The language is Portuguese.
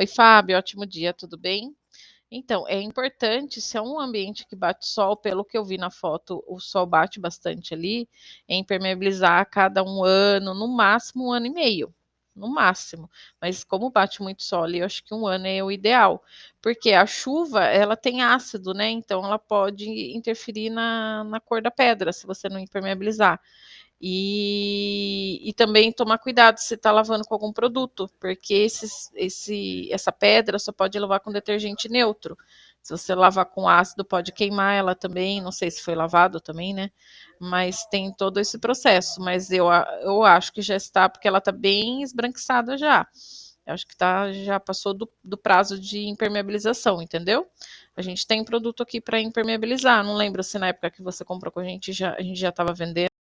Oi, Fábio, ótimo dia, tudo bem? Então, é importante, se é um ambiente que bate sol, pelo que eu vi na foto, o sol bate bastante ali, é impermeabilizar a cada 1 ano, no máximo 1 ano e meio, no máximo. Mas como bate muito sol ali, eu acho que 1 ano é o ideal, porque a chuva, ela tem ácido, né? Então ela pode interferir na cor da pedra, se você não impermeabilizar. E também tomar cuidado se está lavando com algum produto, porque essa pedra só pode lavar com detergente neutro. Se você lavar com ácido, pode queimar ela também. Não sei se foi lavado também, né? Mas tem todo esse processo. Mas eu acho que já está, porque ela está bem esbranquiçada já. Eu acho que já passou do prazo de impermeabilização, entendeu? A gente tem produto aqui para impermeabilizar. Não lembro se na época que você comprou com a gente já estava vendendo.